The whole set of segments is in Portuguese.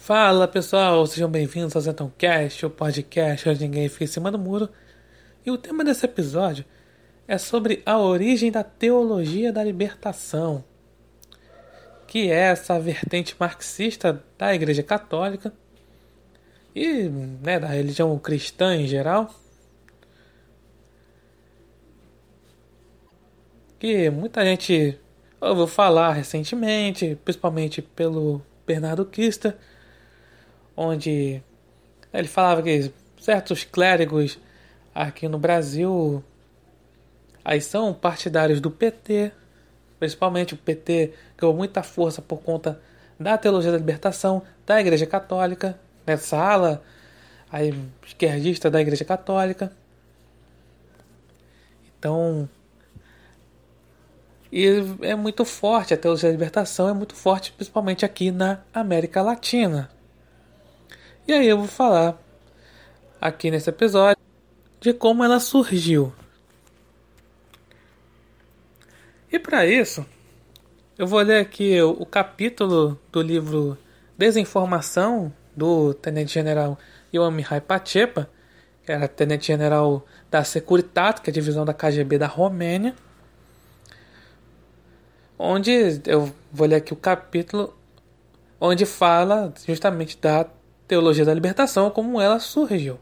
Fala pessoal, sejam bem-vindos ao ZentãoCast, o podcast onde ninguém fica em cima do muro. E o tema desse episódio é sobre a origem da teologia da libertação, que é essa vertente marxista da Igreja Católica e da religião cristã em geral, que muita gente ouviu falar recentemente, principalmente pelo Bernardo Kister, onde ele falava que certos clérigos aqui no Brasil aí são partidários do PT, principalmente o PT ganhou muita força por conta da teologia da libertação da Igreja Católica, nessa ala aí, esquerdista da Igreja Católica. Então, e é muito forte, a teologia da libertação é muito forte, principalmente aqui na América Latina. E aí eu vou falar aqui nesse episódio de como ela surgiu. E para isso, eu vou ler aqui o capítulo do livro Desinformação, do Tenente-General Ioannis Pacepa, que era Tenente-General da Securitate, que é a divisão da KGB da Romênia, onde eu vou ler aqui o capítulo onde fala justamente da teologia da libertação, como ela surgiu.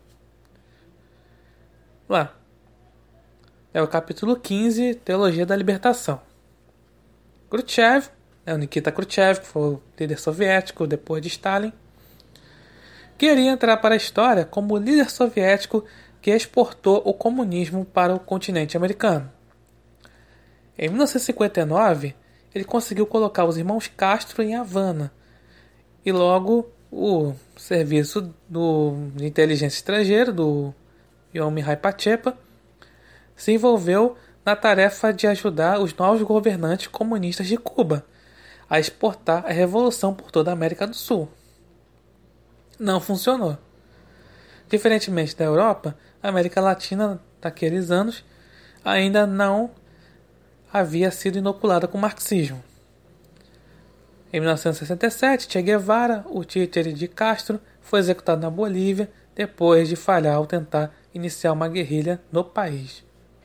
Lá. É o capítulo 15, Teologia da Libertação. Khrushchev, o Nikita Khrushchev, que foi o líder soviético depois de Stalin, queria entrar para a história como o líder soviético que exportou o comunismo para o continente americano. Em 1959, ele conseguiu colocar os irmãos Castro em Havana, e logo o serviço de inteligência estrangeira do Ioannis Pacepa se envolveu na tarefa de ajudar os novos governantes comunistas de Cuba a exportar a revolução por toda a América do Sul. Não funcionou. Diferentemente da Europa, a América Latina naqueles anos ainda não havia sido inoculada com o marxismo. Em 1967, Che Guevara, o títere de Castro, foi executado na Bolívia depois de falhar ao tentar iniciar uma guerrilha no país.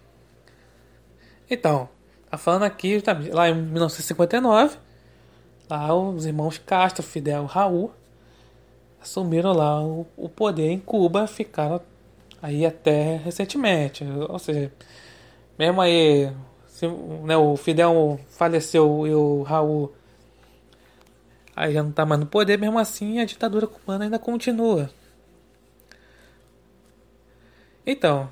Então, tá falando aqui, lá em 1959, lá os irmãos Castro, Fidel e Raul assumiram lá o poder em Cuba, ficaram aí até recentemente. Ou seja, mesmo aí, o Fidel faleceu e o Raul aí já não está mais no poder, mesmo assim a ditadura cubana ainda continua. Então,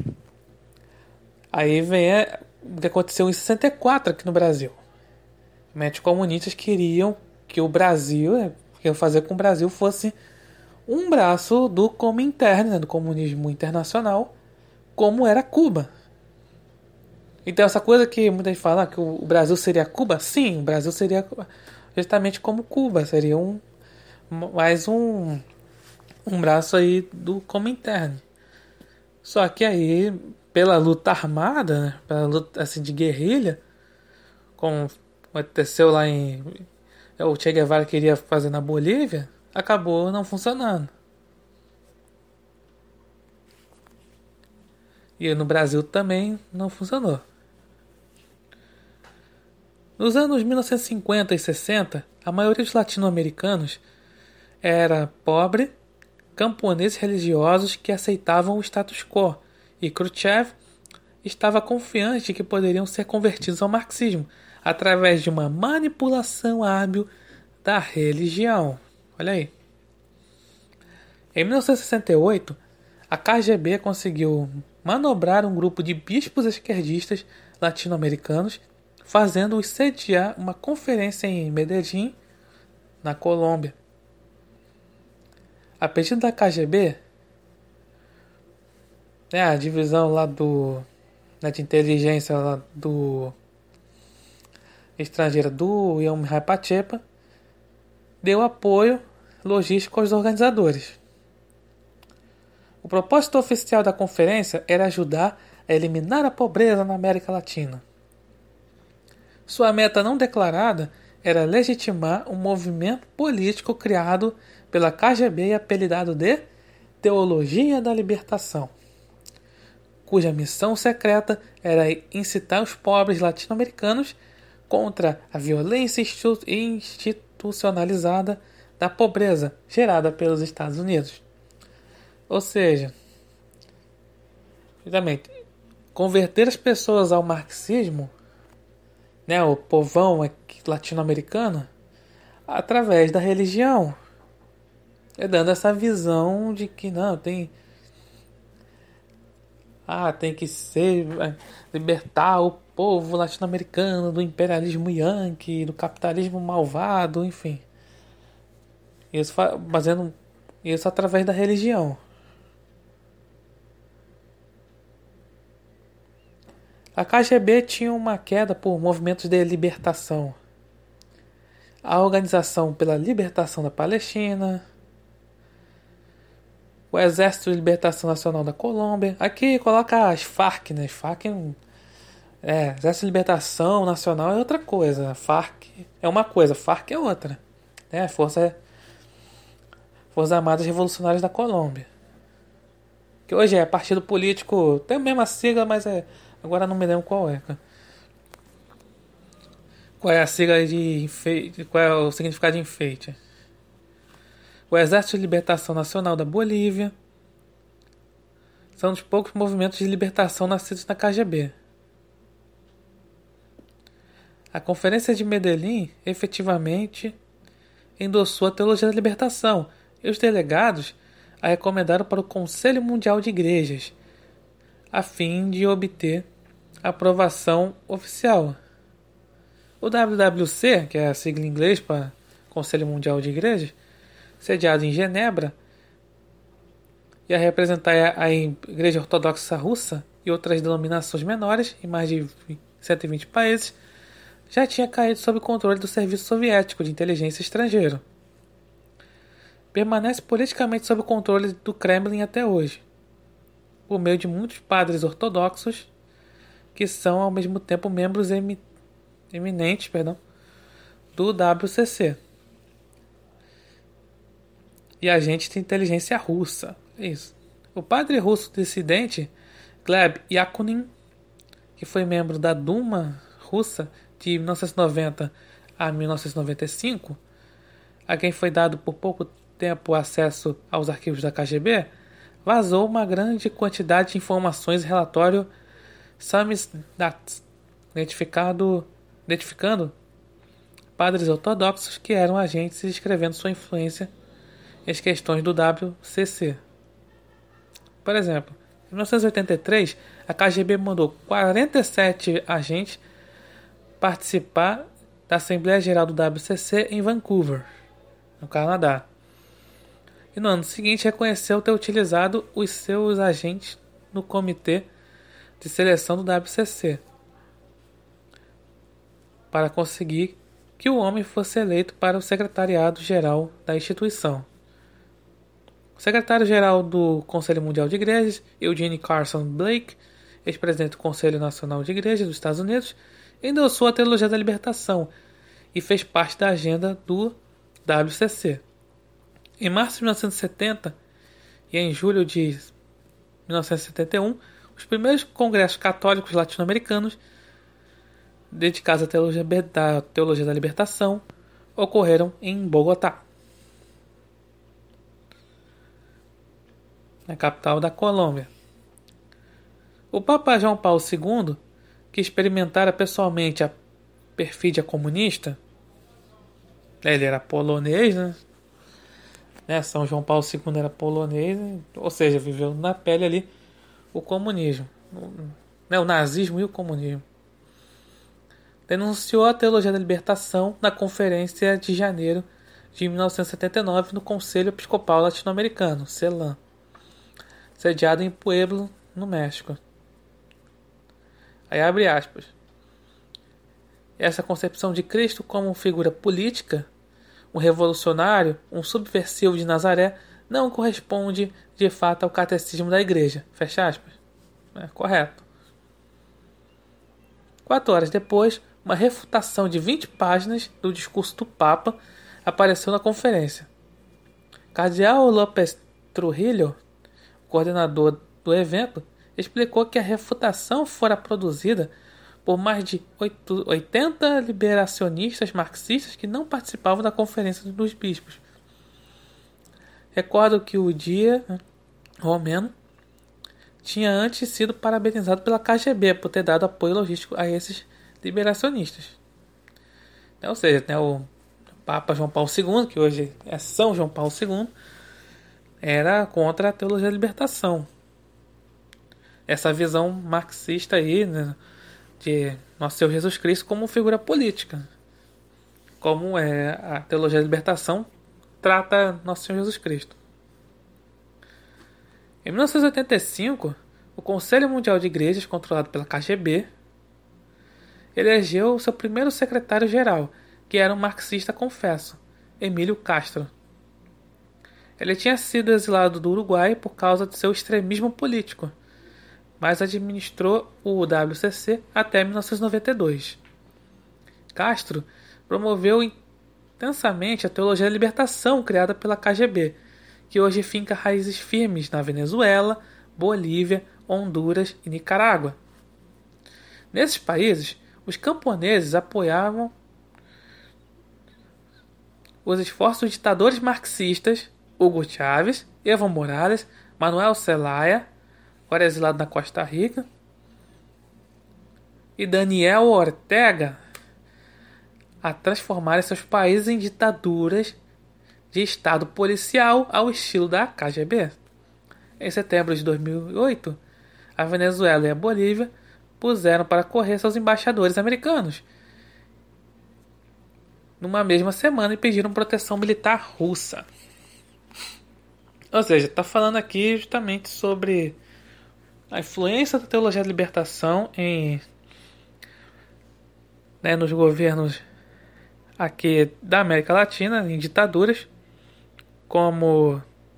aí vem o que aconteceu em 64 aqui no Brasil. Os comunistas queriam que o Brasil, queriam fazer com que o Brasil fosse um braço do Comintern, do comunismo internacional, como era Cuba. Então essa coisa que muita gente fala que o Brasil seria Cuba, sim, o Brasil seria justamente como Cuba, seria mais um braço aí do Comintern. Só que aí, pela luta armada, né, pela luta assim, de guerrilha, como aconteceu lá o Che Guevara queria fazer na Bolívia, acabou não funcionando. E no Brasil também não funcionou. Nos anos 1950 e 60, a maioria dos latino-americanos era pobre, camponeses religiosos que aceitavam o status quo, e Khrushchev estava confiante de que poderiam ser convertidos ao marxismo através de uma manipulação hábil da religião. Olha aí. Em 1968, a KGB conseguiu manobrar um grupo de bispos esquerdistas latino-americanos, fazendo-os sediar uma conferência em Medellín, na Colômbia. A pedido da KGB, a divisão lá de inteligência lá do estrangeira do Ioannis Pacepa, deu apoio logístico aos organizadores. O propósito oficial da conferência era ajudar a eliminar a pobreza na América Latina. Sua meta não declarada era legitimar um movimento político criado pela KGB e apelidado de Teologia da Libertação, cuja missão secreta era incitar os pobres latino-americanos contra a violência institucionalizada da pobreza gerada pelos Estados Unidos. Ou seja, justamente, converter as pessoas ao marxismo, né, o povão latino-americano, através da religião. Dando essa visão de que não, tem que ser libertar o povo latino-americano do imperialismo yankee, do capitalismo malvado, enfim. Isso fazendo isso através da religião. A KGB tinha uma queda por movimentos de libertação. A Organização pela Libertação da Palestina, o Exército de Libertação Nacional da Colômbia. Aqui coloca as FARC, né? FARC Exército de Libertação Nacional é outra coisa. FARC é uma coisa, FARC é outra. Né? Forças Armadas Revolucionárias da Colômbia. Que hoje é partido político, tem a mesma sigla, mas agora não me lembro qual é. Qual é a sigla de enfeite? Qual é o significado de enfeite? O Exército de Libertação Nacional da Bolívia são dos poucos movimentos de libertação nascidos na KGB. A Conferência de Medellín efetivamente endossou a teologia da libertação e os delegados a recomendaram para o Conselho Mundial de Igrejas, a fim de obter aprovação oficial. O WWC, que é a sigla em inglês para Conselho Mundial de Igrejas, sediado em Genebra, e a representar a Igreja Ortodoxa Russa e outras denominações menores em mais de 120 países, já tinha caído sob o controle do Serviço Soviético de Inteligência Estrangeiro. Permanece politicamente sob o controle do Kremlin até hoje, por meio de muitos padres ortodoxos que são ao mesmo tempo membros eminentes do WCC e agentes de inteligência russa. Isso. O padre russo dissidente Gleb Yakunin, que foi membro da Duma russa de 1990 a 1995, a quem foi dado por pouco tempo acesso aos arquivos da KGB, vazou uma grande quantidade de informações em relatório Samizdat, identificando padres ortodoxos que eram agentes e descrevendo sua influência as questões do WCC. Por exemplo, em 1983, a KGB mandou 47 agentes participar da Assembleia Geral do WCC em Vancouver, no Canadá. E no ano seguinte reconheceu ter utilizado os seus agentes no Comitê de Seleção do WCC para conseguir que o homem fosse eleito para o secretariado-geral da instituição. O secretário-geral do Conselho Mundial de Igrejas, Eugene Carson Blake, ex-presidente do Conselho Nacional de Igrejas dos Estados Unidos, endossou a teologia da libertação e fez parte da agenda do WCC. Em março de 1970 e em julho de 1971, os primeiros congressos católicos latino-americanos dedicados à teologia da libertação ocorreram em Bogotá, na capital da Colômbia. O Papa João Paulo II, que experimentara pessoalmente a perfídia comunista, ele era polonês, né? São João Paulo II era polonês, ou seja, viveu na pele ali o comunismo, o nazismo e o comunismo. Denunciou a teologia da libertação na Conferência de Janeiro de 1979 no Conselho Episcopal Latino-Americano, CELAM, sediado em Pueblo, no México. Aí abre aspas. Essa concepção de Cristo como figura política, um revolucionário, um subversivo de Nazaré, não corresponde de fato ao catecismo da Igreja. Fecha aspas. Correto. 4 horas depois, uma refutação de 20 páginas do discurso do Papa apareceu na conferência. Cardeal López Trujillo, coordenador do evento, explicou que a refutação fora produzida por mais de 80 liberacionistas marxistas que não participavam da Conferência dos Bispos. Recordo que o dia romeno tinha antes sido parabenizado pela KGB por ter dado apoio logístico a esses liberacionistas. Ou seja, o Papa João Paulo II, que hoje é São João Paulo II, era contra a teologia da libertação. Essa visão marxista aí, né, de Nosso Senhor Jesus Cristo como figura política. Como a teologia da libertação trata Nosso Senhor Jesus Cristo. Em 1985, o Conselho Mundial de Igrejas, controlado pela KGB, elegeu seu primeiro secretário-geral, que era um marxista confesso, Emílio Castro. Ele tinha sido exilado do Uruguai por causa de seu extremismo político, mas administrou o WCC até 1992. Castro promoveu intensamente a teologia da libertação criada pela KGB, que hoje finca raízes firmes na Venezuela, Bolívia, Honduras e Nicarágua. Nesses países, os camponeses apoiavam os esforços dos ditadores marxistas Hugo Chávez, Evo Morales, Manuel Zelaya, agora exilado na Costa Rica, e Daniel Ortega, a transformarem seus países em ditaduras de Estado policial ao estilo da KGB. Em setembro de 2008, a Venezuela e a Bolívia puseram para correr seus embaixadores americanos numa mesma semana e pediram proteção militar russa. Ou seja, está falando aqui justamente sobre a influência da teologia da libertação nos governos aqui da América Latina, em ditaduras, como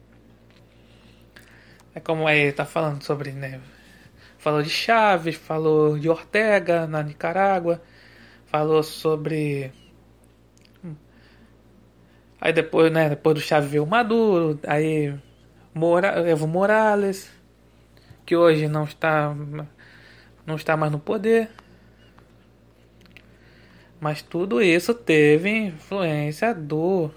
está falando sobre, falou de Chávez, falou de Ortega na Nicarágua, falou sobre, aí depois do Chávez veio o Maduro, aí Evo Morales, que hoje não está mais no poder. Mas tudo isso teve influência do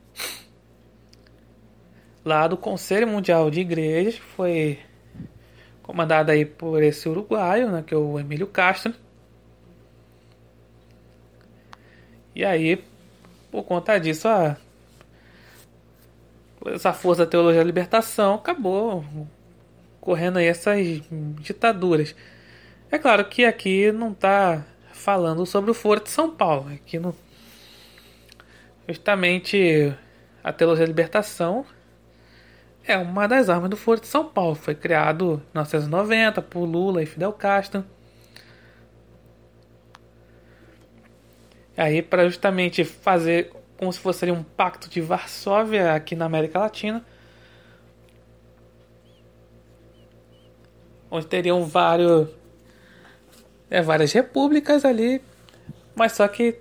Conselho Mundial de Igrejas, que foi comandado aí por esse uruguaio, que é o Emílio Castro. E aí, por conta disso, essa força da teologia da libertação acabou correndo aí essas ditaduras. É claro que aqui não está falando sobre o Foro de São Paulo. Aqui justamente a teologia da libertação é uma das armas do Foro de São Paulo. Foi criado em 1990 por Lula e Fidel Castro. Aí para justamente fazer como se fosse um pacto de Varsóvia aqui na América Latina, onde teriam várias repúblicas ali, mas só que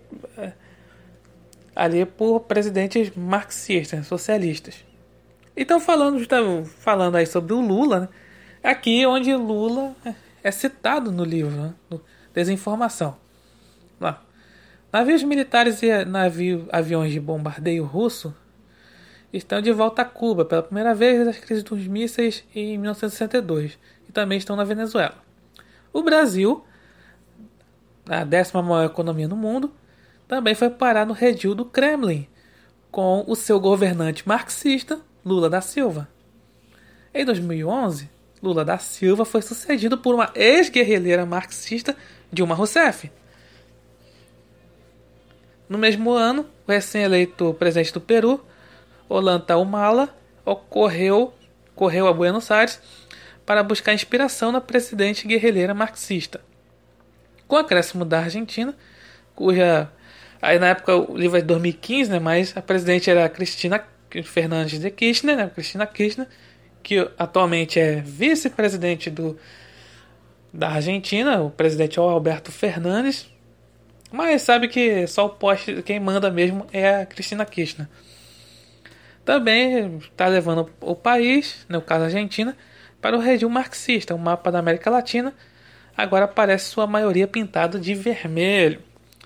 ali por presidentes marxistas, socialistas. Então falando aí sobre o Lula, aqui onde Lula é citado no livro, no Desinformação. Lá. Navios militares e aviões de bombardeio russo estão de volta a Cuba pela primeira vez desde a crise dos mísseis em 1962 e também estão na Venezuela. O Brasil, a 10ª maior economia no mundo, também foi parar no redil do Kremlin com o seu governante marxista, Lula da Silva. Em 2011, Lula da Silva foi sucedido por uma ex-guerrilheira marxista, Dilma Rousseff. No mesmo ano, o recém-eleito presidente do Peru, Ollanta Humala, correu a Buenos Aires para buscar inspiração na presidente guerrilheira marxista. Com o acréscimo da Argentina, cuja... Aí na época o livro é de 2015, mas a presidente era Cristina Fernandes de Kirchner, Cristina Kirchner, que atualmente é vice-presidente da Argentina. O presidente é o Alberto Fernandes. Mas sabe que só o poste, quem manda mesmo é a Cristina Kirchner. Também está levando o país, no caso a Argentina, para o regime marxista. O mapa da América Latina agora aparece sua maioria pintado de vermelho.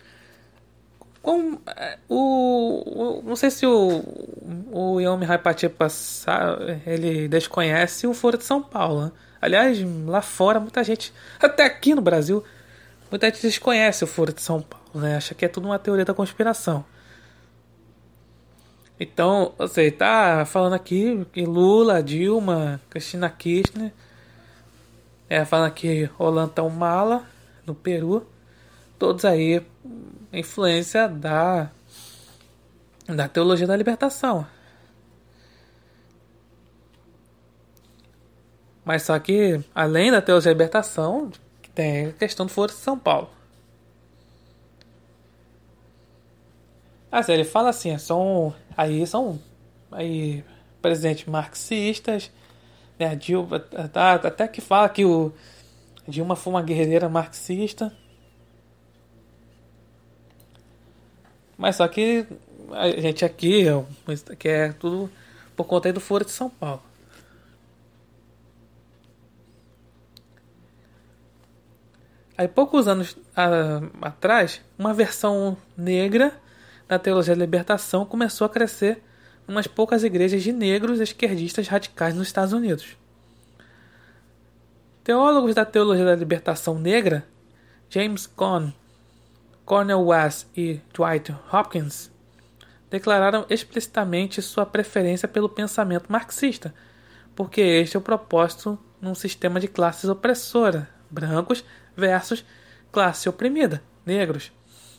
Não sei se o Yomi Hypatia ele desconhece o Foro de São Paulo. Né? Aliás, lá fora, muita gente, até aqui no Brasil, muita gente desconhece o Foro de São Paulo. Né? Acha que é tudo uma teoria da conspiração. Então, você tá falando aqui que Lula, Dilma, Cristina Kirchner, falando aqui Ollantão Mala, no Peru, todos aí influência da teologia da libertação. Mas só que, além da teologia da libertação, tem a questão do Foro de São Paulo. Assim, ele fala assim, são presidentes marxistas, né, a Dilma, até que fala que o Dilma foi uma guerreira marxista. Mas só que a gente aqui é tudo por conta aí do Foro de São Paulo. Aí poucos anos atrás, uma versão negra da teologia da libertação começou a crescer em umas poucas igrejas de negros esquerdistas radicais nos Estados Unidos. Teólogos da teologia da libertação negra, James Cone, Cornel West e Dwight Hopkins, declararam explicitamente sua preferência pelo pensamento marxista, porque este é o propósito num sistema de classes opressora, brancos versus classe oprimida, negros.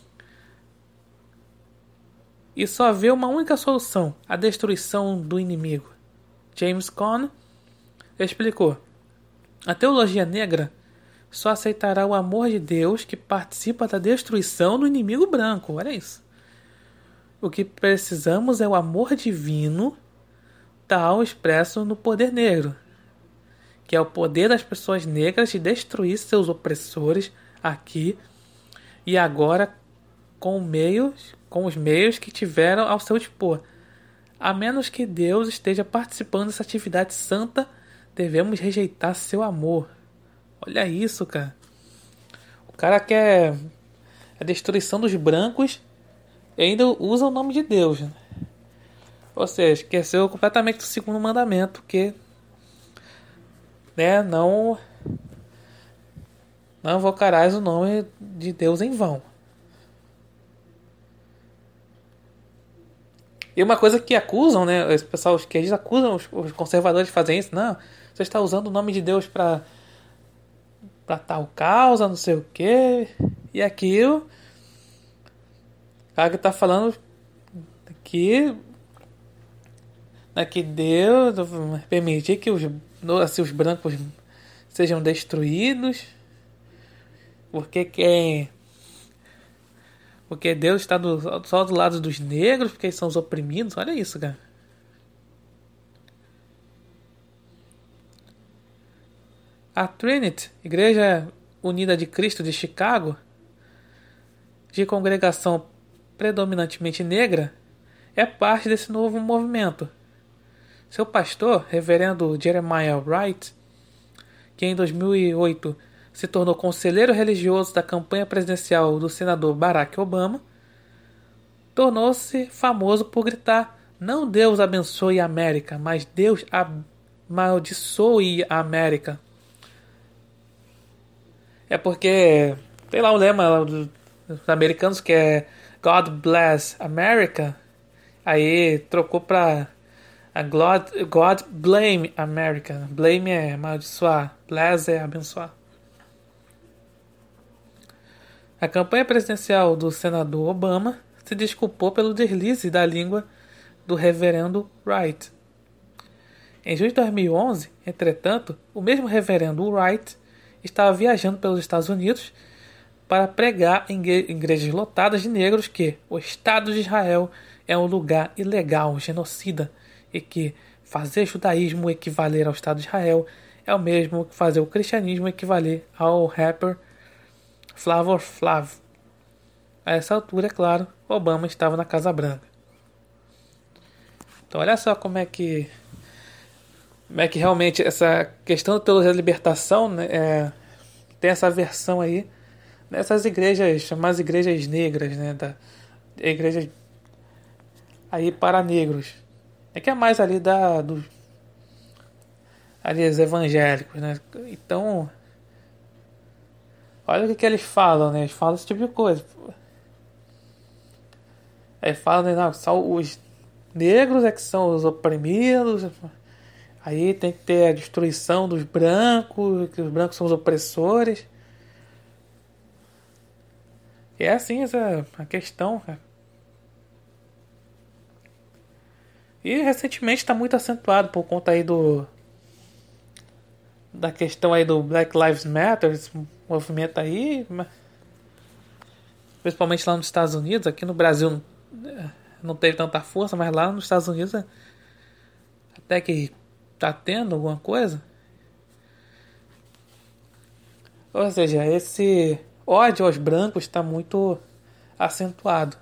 E só vê uma única solução, a destruição do inimigo. James Cone explicou: a teologia negra só aceitará o amor de Deus que participa da destruição do inimigo branco. Olha isso. O que precisamos é o amor divino tal expresso no poder negro, que é o poder das pessoas negras de destruir seus opressores aqui e agora com os meios que tiveram ao seu dispor. A menos que Deus esteja participando dessa atividade santa, devemos rejeitar seu amor. Olha isso, cara. O cara quer a destruição dos brancos e ainda usa o nome de Deus. Né? Ou seja, esqueceu completamente do segundo mandamento, que não invocarás o nome de Deus em vão. E uma coisa que acusam, né? Os pessoal que eles acusam os conservadores de fazerem isso. Não, você está usando o nome de Deus para tal causa, não sei o que. E aquilo. O cara que está falando que Deus permitir que os brancos sejam destruídos. Porque Deus está só do lado dos negros, porque eles são os oprimidos. Olha isso, cara. A Trinity, Igreja Unida de Cristo de Chicago, de congregação predominantemente negra, é parte desse novo movimento. Seu pastor, reverendo Jeremiah Wright, que em 2008 se tornou conselheiro religioso da campanha presidencial do senador Barack Obama, tornou-se famoso por gritar: não Deus abençoe a América, mas Deus amaldiçoe a América. É porque tem lá o lema dos americanos que é God bless America. Aí trocou pra God blame America. Blame é amaldiçoar, bless é abençoar. A campanha presidencial do senador Obama se desculpou pelo deslize da língua do reverendo Wright. Em junho de 2011, entretanto, o mesmo reverendo Wright estava viajando pelos Estados Unidos para pregar em igrejas lotadas de negros que o Estado de Israel é um lugar ilegal, genocida, e que fazer judaísmo equivaler ao Estado de Israel é o mesmo que fazer o cristianismo equivaler ao rapper Flavor Flav. A essa altura, é claro, Obama estava na Casa Branca. Então olha só como é que realmente essa questão da teologia da libertação, né, tem essa versão aí nessas igrejas, chamadas igrejas negras, né, igrejas aí para negros. É que é mais ali dos ali os evangélicos, né? Então, olha o que eles falam, né? Eles falam esse tipo de coisa. Aí falam, né, não, são os negros é que são os oprimidos. Aí tem que ter a destruição dos brancos, que os brancos são os opressores. E é assim essa a questão, cara. E recentemente está muito acentuado por conta aí da questão aí do Black Lives Matter, esse movimento aí, principalmente lá nos Estados Unidos. Aqui no Brasil não teve tanta força, mas lá nos Estados Unidos até que tá tendo alguma coisa. Ou seja, esse ódio aos brancos está muito acentuado.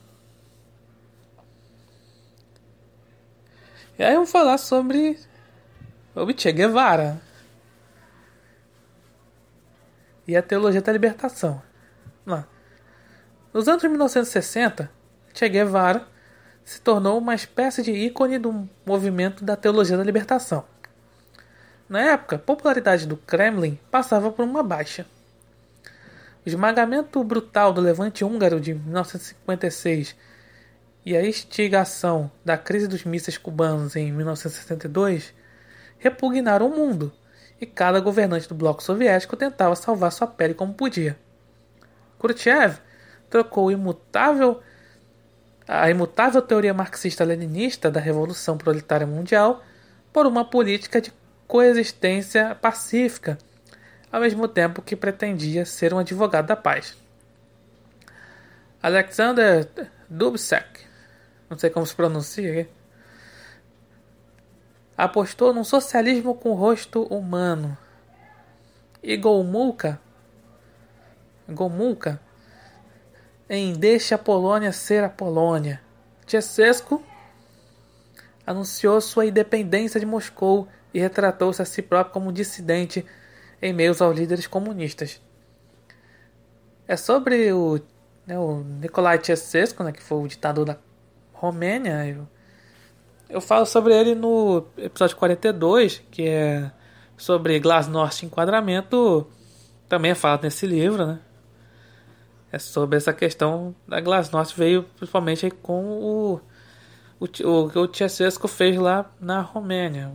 E aí eu vou falar sobre o Che Guevara e a teologia da libertação. Lá. Nos anos de 1960, Che Guevara se tornou uma espécie de ícone do movimento da teologia da libertação. Na época, a popularidade do Kremlin passava por uma baixa. O esmagamento brutal do levante húngaro de 1956 e a instigação da crise dos mísseis cubanos em 1962 repugnaram o mundo, e cada governante do bloco soviético tentava salvar sua pele como podia. Khrushchev trocou a imutável teoria marxista-leninista da Revolução Proletária Mundial por uma política de coexistência pacífica, ao mesmo tempo que pretendia ser um advogado da paz. Alexander Dubček, não sei como se pronuncia, apostou num socialismo com rosto humano. E Gomulka em Deixe a Polônia ser a Polônia. Ceausescu anunciou sua independência de Moscou e retratou-se a si próprio como dissidente em meio aos líderes comunistas. É sobre o Nicolae Ceausescu, né, que foi o ditador da Romênia. Eu falo sobre ele no episódio 42, que é sobre Glasnost e enquadramento. Também é falado nesse livro, né? É sobre essa questão da Glasnost, veio principalmente com o que o Ceausescu fez lá na Romênia.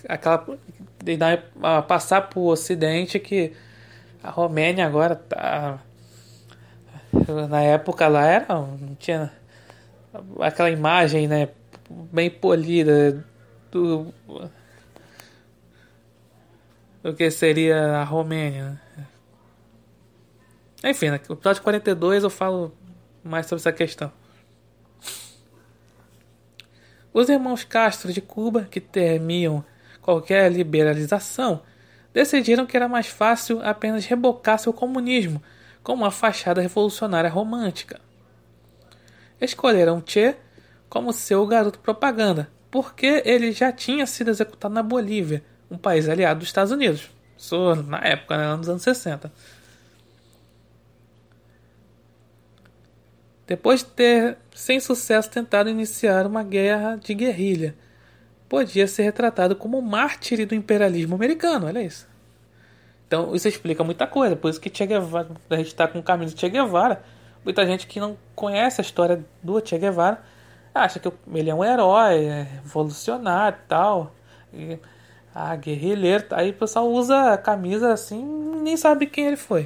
Passar para o Ocidente que a Romênia agora tá... Na época lá não tinha aquela imagem, né, bem polida do que seria a Romênia. Enfim, no episódio 42 eu falo mais sobre essa questão. Os irmãos Castro de Cuba, que temiam qualquer liberalização, decidiram que era mais fácil apenas rebocar seu comunismo com uma fachada revolucionária romântica. Escolheram Che como seu garoto propaganda, porque ele já tinha sido executado na Bolívia, um país aliado dos Estados Unidos. Isso na época, né, nos anos 60. Depois de ter, sem sucesso, tentado iniciar uma guerra de guerrilha, podia ser retratado como um mártir do imperialismo americano, olha isso. Então isso explica muita coisa, por isso que Che Guevara, a gente está com o caminho de Che Guevara, muita gente que não conhece a história do Che Guevara acha que ele é um herói, é revolucionário e tal, guerrilheiro, aí o pessoal usa a camisa assim, nem sabe quem ele foi.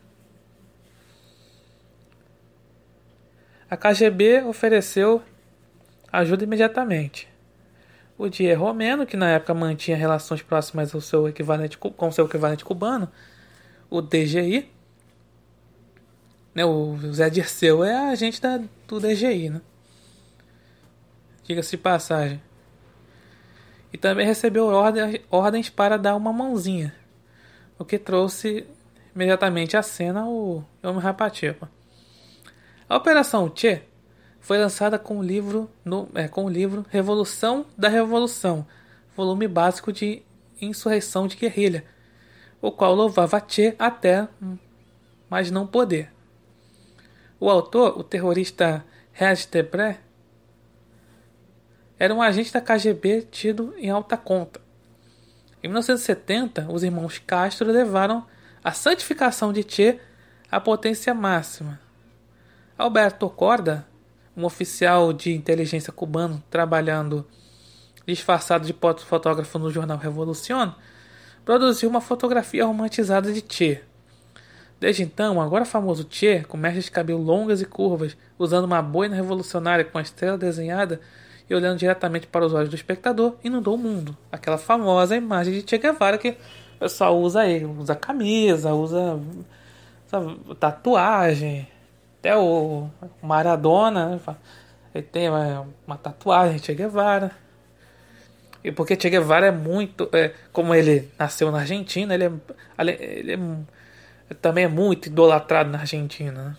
A KGB ofereceu ajuda imediatamente. O Die Romeno, que na época mantinha relações próximas ao seu equivalente, com seu equivalente cubano, o DGI, né, o Zé Dirceu é agente do DGI, né? Diga-se de passagem. E também recebeu ordens para dar uma mãozinha, o que trouxe imediatamente à cena o Yom Rapatipa. A Operação Che foi lançada com o livro Revolução da Revolução, volume básico de insurreição de guerrilha, o qual louvava Che até mais não poder. O autor, o terrorista Raj Debray, era um agente da KGB tido em alta conta. Em 1970, os irmãos Castro levaram a santificação de Che à potência máxima. Alberto Corda, um oficial de inteligência cubano trabalhando disfarçado de fotógrafo no jornal Revolución, produziu uma fotografia romantizada de Che. Desde então, o agora famoso Che, com mechas de cabelo longas e curvas, usando uma boina revolucionária com a estrela desenhada e olhando diretamente para os olhos do espectador, inundou o mundo. Aquela famosa imagem de Che Guevara que o pessoal usa aí, usa camisa, usa tatuagem. Até o Maradona, né? Ele tem uma tatuagem de Che Guevara. E porque Che Guevara é muito... como ele nasceu na Argentina, ele também é muito idolatrado na Argentina, né?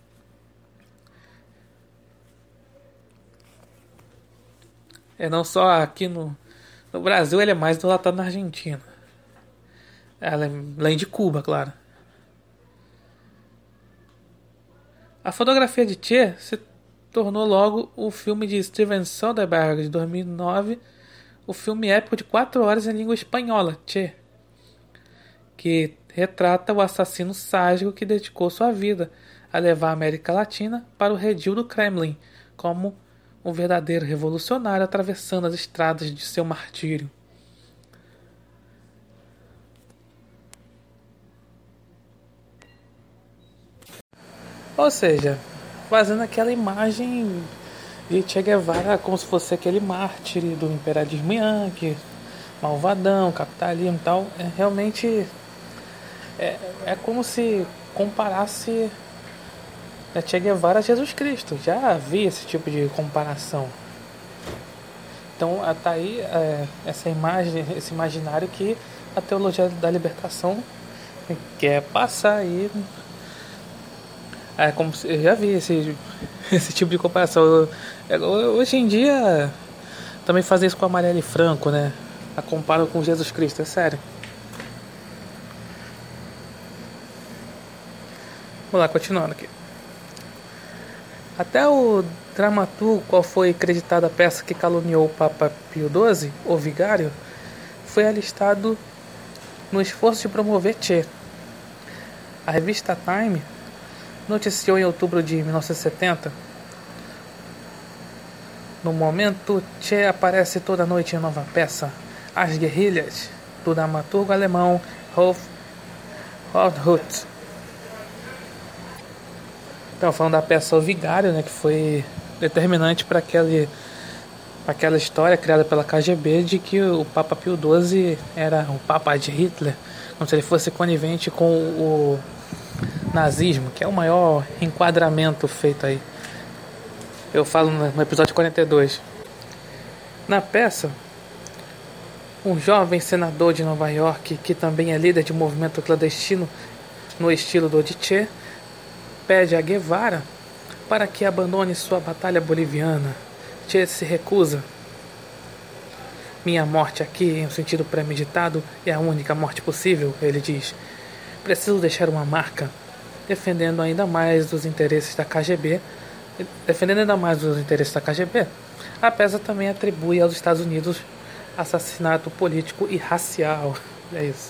Não só aqui no Brasil, ele é mais idolatrado na Argentina. Além de Cuba, claro. A fotografia de Che se tornou logo o filme de Steven Soderbergh de 2009, o filme épico de 4 horas em língua espanhola, Che, que retrata o assassino sádico que dedicou sua vida a levar a América Latina para o redil do Kremlin, como um verdadeiro revolucionário atravessando as estradas de seu martírio. Ou seja, fazendo aquela imagem de Che Guevara como se fosse aquele mártir do imperialismo yankee, malvadão, capitalismo e tal. Realmente é como se comparasse Che Guevara a Jesus Cristo. Já havia esse tipo de comparação. Então tá aí essa imagem, esse imaginário que a teologia da libertação quer passar aí. Como eu já vi esse tipo de comparação. Hoje em dia também fazer isso com a Marielle Franco, né? A compara com Jesus Cristo, é sério. Vamos lá, continuando aqui. Até o dramaturgo qual foi acreditado a peça que caluniou o Papa Pio XII, o Vigário, foi alistado no esforço de promover Che. A revista Time noticiou em outubro de 1970: no momento, Che aparece toda noite em nova peça, As Guerrilhas, do dramaturgo alemão Rolf Rothhuth. Então, falando da peça O Vigário, né, que foi determinante para aquela história criada pela KGB de que o Papa Pio XII era o Papa de Hitler, como se ele fosse conivente com o nazismo, que é o maior enquadramento feito aí. Eu falo no episódio 42. Na peça, um jovem senador de Nova York, que também é líder de um movimento clandestino no estilo do Che, pede a Guevara para que abandone sua batalha boliviana. Che se recusa. Minha morte aqui, em um sentido premeditado, é a única morte possível, ele diz. Preciso deixar uma marca, defendendo ainda mais os interesses da KGB. A peça também atribui aos Estados Unidos assassinato político e racial. É isso.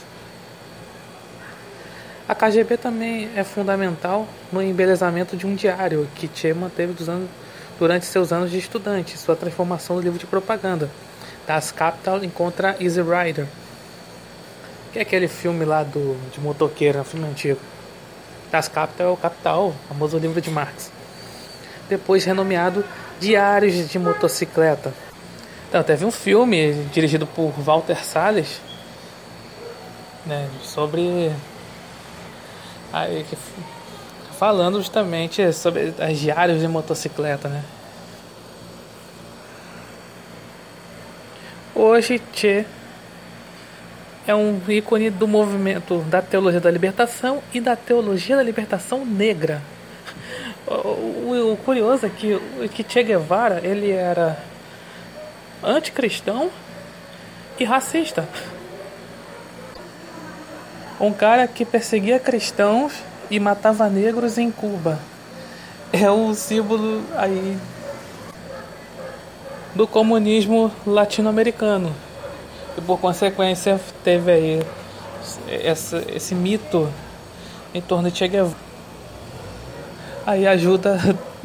A KGB também é fundamental no embelezamento de um diário que Che manteve durante seus anos de estudante, sua transformação no livro de propaganda, Das Kapital encontra Easy Rider, que é aquele filme lá de motoqueiro, um filme antigo. Das Kapital é o Capital, o famoso livro de Marx. Depois renomeado Diários de Motocicleta. Então, teve um filme dirigido por Walter Salles, né, sobre... falando justamente sobre as diários de motocicleta, né? Hoje, Che é um ícone do movimento da teologia da libertação e da teologia da libertação negra. O curioso é que Che Guevara ele era anticristão e racista. Um cara que perseguia cristãos e matava negros em Cuba. É o símbolo aí do comunismo latino-americano. E por consequência teve aí esse mito em torno de Che Guevara. Aí ajuda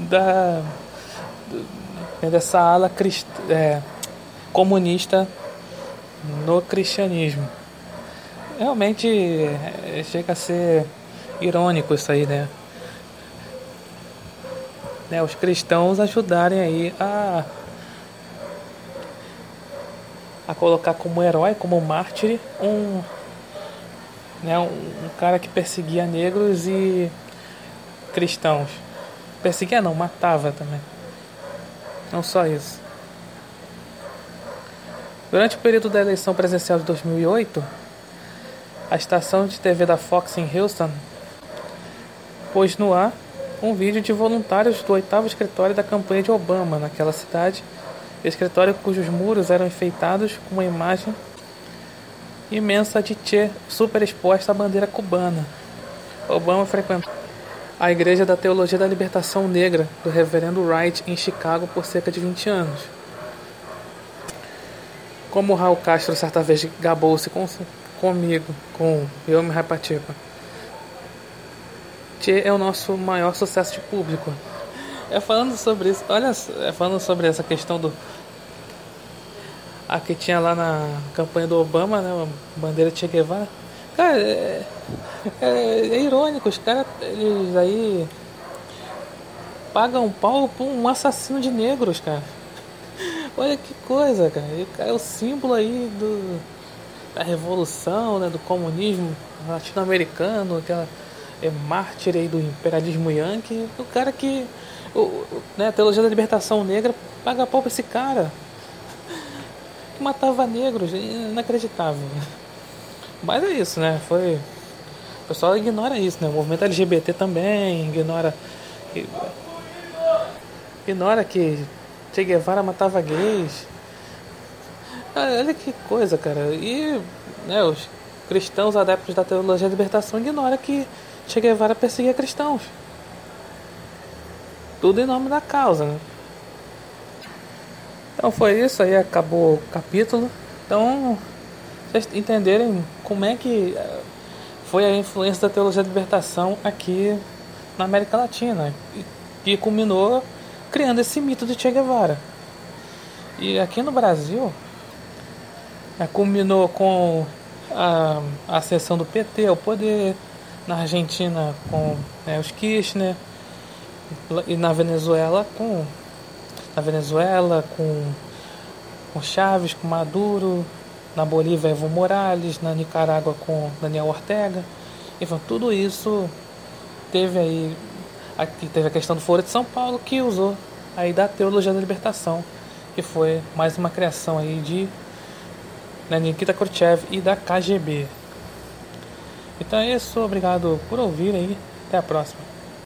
dessa ala comunista no cristianismo. Realmente chega a ser irônico isso aí, né? Os cristãos ajudarem aí a colocar como herói, como mártir, um cara que perseguia negros e cristãos. Perseguia não, matava também. Não só isso. Durante o período da eleição presidencial de 2008, a estação de TV da Fox em Houston pôs no ar um vídeo de voluntários do 8º escritório da campanha de Obama naquela cidade, escritório cujos muros eram enfeitados com uma imagem imensa de Che superexposta à bandeira cubana. Obama frequentou a Igreja da Teologia da Libertação Negra do Reverendo Wright em Chicago por cerca de 20 anos. Como Raul Castro certa vez gabou-se comigo, com Yomi Rapatipa. Che é o nosso maior sucesso de público. Falando sobre isso, falando sobre essa questão do que tinha lá na campanha do Obama, né, a bandeira de Che Guevara. Cara, é irônico, os caras eles aí pagam um pau por um assassino de negros, cara. Olha que coisa, cara. É o símbolo aí da revolução, né, do comunismo latino-americano, aquela mártir aí do imperialismo yankee. O cara que a teologia da libertação negra paga pau pra esse cara que matava negros, inacreditável. Mas é isso, né? O pessoal ignora isso, né? O movimento LGBT também ignora que Che Guevara matava gays. Olha que coisa, cara. E os cristãos adeptos da teologia da libertação ignoram que Che Guevara perseguia cristãos. Tudo em nome da causa, né? Então foi isso, aí acabou o capítulo. Então, vocês entenderem como é que foi a influência da teologia da libertação aqui na América Latina, que culminou criando esse mito de Che Guevara. E aqui no Brasil culminou com a ascensão do PT ao poder, na Argentina com os Kirchner, e na Venezuela com Chávez, com Maduro, na Bolívia Evo Morales, na Nicarágua com Daniel Ortega. Enfim, tudo isso teve a questão do Foro de São Paulo, que usou aí da teologia da libertação, que foi mais uma criação aí de Nikita Khrushchev e da KGB. Então é isso, obrigado por ouvir aí, até a próxima.